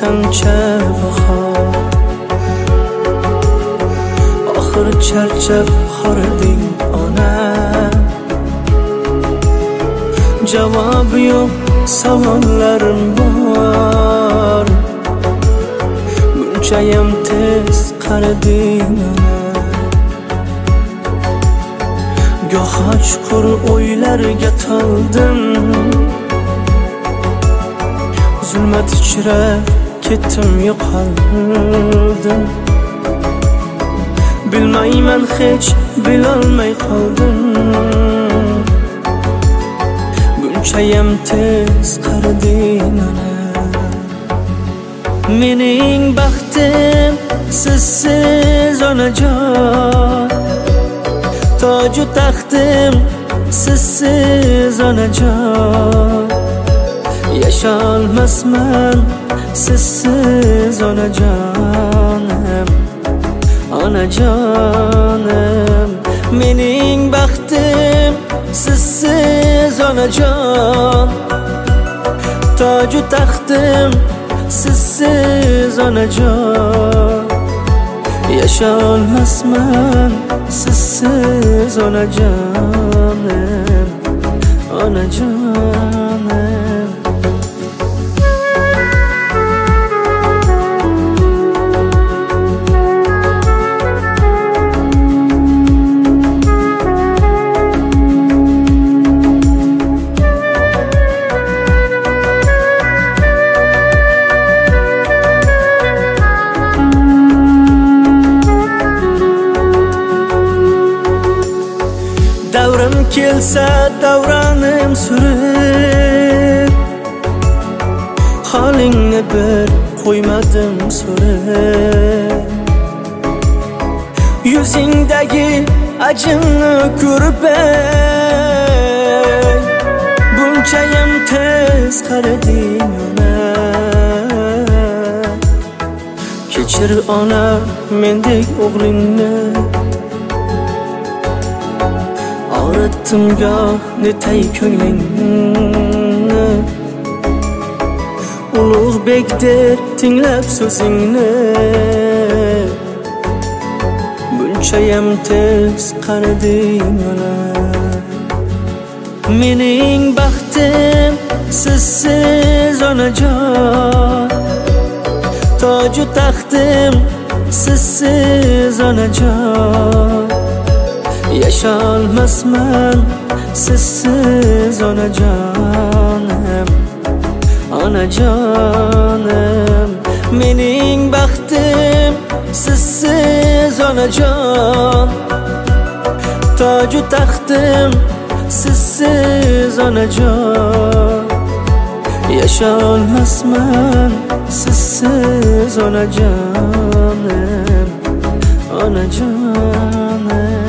qancha bahor. Oxir charchab xoriding ona, javob yo'q savollarim bor. Bunchayam tez qariding ona, goho chuqur o'ylarga toldim. Zulmat ichra ketdim, yo'qoldim. Bilmayman hech bilolmay qoldim. Bunchayam tez qariding ona. Mening baxtim sizsiz onajon, toju taxtim sizsiz onajon. Yasholmasman sizsiz onajonim, onajonim. Mening baxtim sizsiz onajon, toju taxtim sizsiz onajon. Yasholmasman sizsiz onajonim, onajonim. Davrim kelsa davranim surib, holingni bir qo'ymadim so'rab. Yuzingdagi ajinni ko'rib, bunchayam tez qariding ona. Kechir ona mendek o'g'lingni, og'ritdim goh netay ko'nglingni. Ulug'bekdek tinglab so'zingni, bunchayam tez qariding ona. Mening baxtim sizsiz onajon, toju taxtim sizsiz onajon. Yasholmasman sizsiz onajonim, onajonim. Mening baxtim sizsiz onajon, toju taxtim sizsiz onajon. Yasholmasman sizsiz onajonim, onajonim.